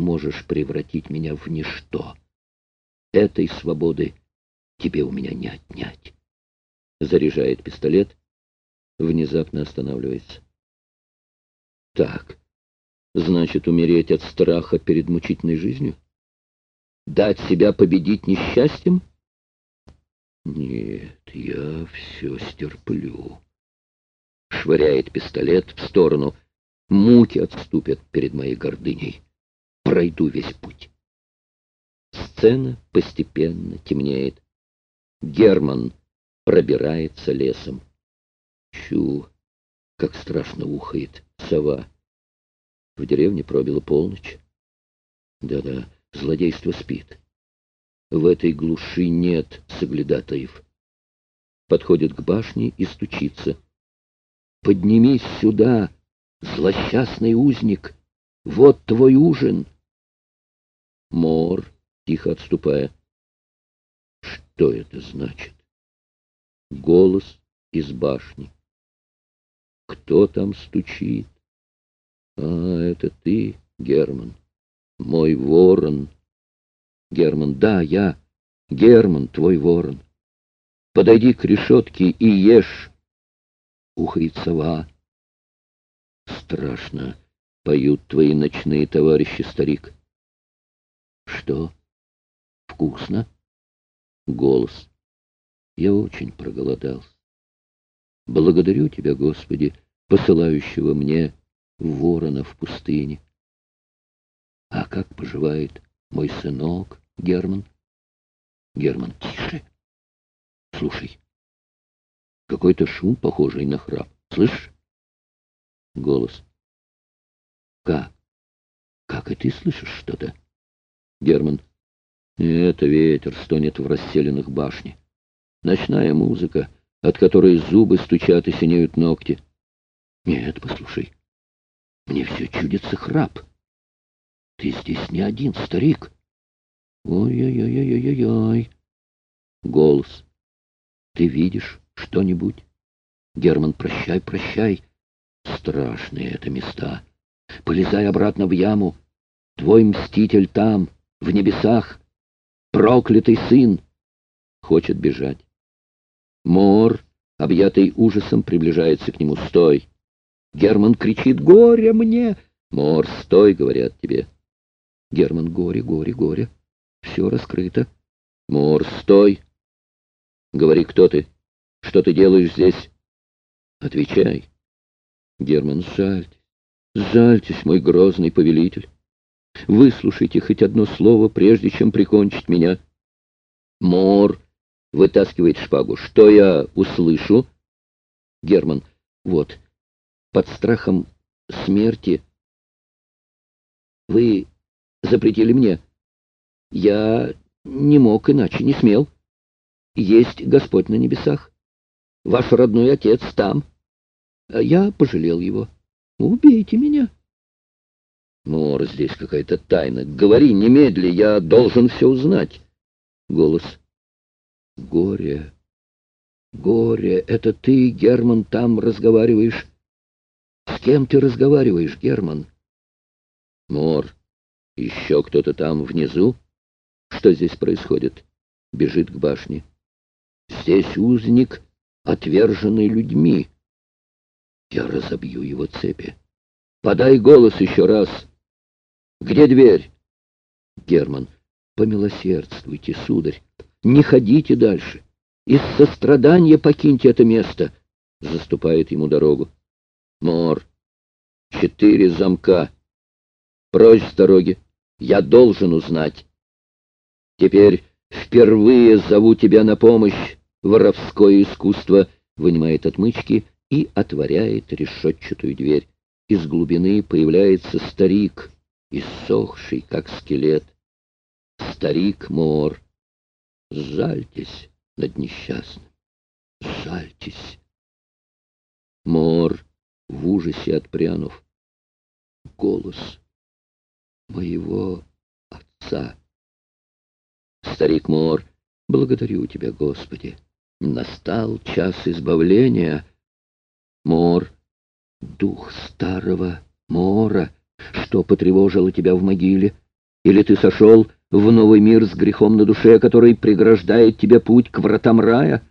можешь превратить меня в ничто. Этой свободы тебе у меня не отнять. Заряжает пистолет, внезапно останавливается. Так, значит, умереть от страха перед мучительной жизнью? Дать себя победить несчастьем? Нет, я все стерплю. Швыряет пистолет в сторону. Муки отступят перед моей гордыней. Пройду весь путь. Сцена постепенно темнеет. Герман пробирается лесом. Чу, как страшно ухает сова. В деревне пробила полночь. Да-да, злодейство спит. В этой глуши нет соглядатаев. Подходит к башне и стучится. «Поднимись сюда, злосчастный узник! Вот твой ужин!» Мор, тихо отступая. Что это значит? Голос из башни. Кто там стучит? А, это ты, Герман, мой ворон. Герман, да, я, Герман, твой ворон. Подойди к решетке и ешь. Ухает сова. Страшно поют твои ночные товарищи, старик. Что? Вкусно? Голос. Я очень проголодался. Благодарю тебя, Господи, посылающего мне ворона в пустыне. А как поживает мой сынок, Герман? Герман, тише. Слушай, какой-то шум, похожий на храп. Слышишь? Голос. Как? Как и ты слышишь что-то? Герман. Это ветер стонет в расселенных башне. Ночная музыка, от которой зубы стучат и синеют ногти. Нет, послушай, мне все чудится храп. Ты здесь не один, старик. Ой-ой-ой-ой-ой-ой. Голос. Ты видишь что-нибудь? Герман, прощай, прощай. Страшные это места. Полезай обратно в яму. Твой мститель там, в небесах. Проклятый сын. Хочет бежать. Мор, объятый ужасом, приближается к нему. Стой. Герман кричит: «Горе мне!» Мор, стой, говорят тебе. Герман, горе, горе, горе. Все раскрыто. Мор, стой. Говори, кто ты? Что ты делаешь здесь? Отвечай. Герман, жальтесь, жальтесь, мой грозный повелитель. Выслушайте хоть одно слово, прежде чем прикончить меня. Мор вытаскивает шпагу. Что я услышу? Герман, вот, под страхом смерти вы запретили мне. Я не мог иначе, не смел. Есть Господь на небесах. Ваш родной отец там. А я пожалел его. Убейте меня. Мор, здесь какая-то тайна. Говори немедли, я должен все узнать. Голос. Горе, горе, это ты, Герман, там разговариваешь? С кем ты разговариваешь, Герман? Мор, еще кто-то там внизу? Что здесь происходит? Бежит к башне. Здесь узник, отверженный людьми. Я разобью его цепи. Подай голос еще раз. Где дверь? Герман, помилосердствуйте, сударь. Не ходите дальше. Из сострадания покиньте это место. Заступает ему дорогу. Мор, 4 замка. Прочь с дороги. Я должен узнать. Теперь впервые зову тебя на помощь. Воровское искусство. Вынимает отмычки и отворяет решетчатую дверь. Из глубины появляется старик, иссохший, как скелет. Старик Мор. Жальтесь над несчастным. Жальтесь. Мор, в ужасе отпрянув. Голос моего отца. Старик Мор, благодарю тебя, Господи. Настал час избавления. Мор, дух старого Мора, что потревожило тебя в могиле? Или ты сошел в новый мир с грехом на душе, который преграждает тебе путь к вратам рая?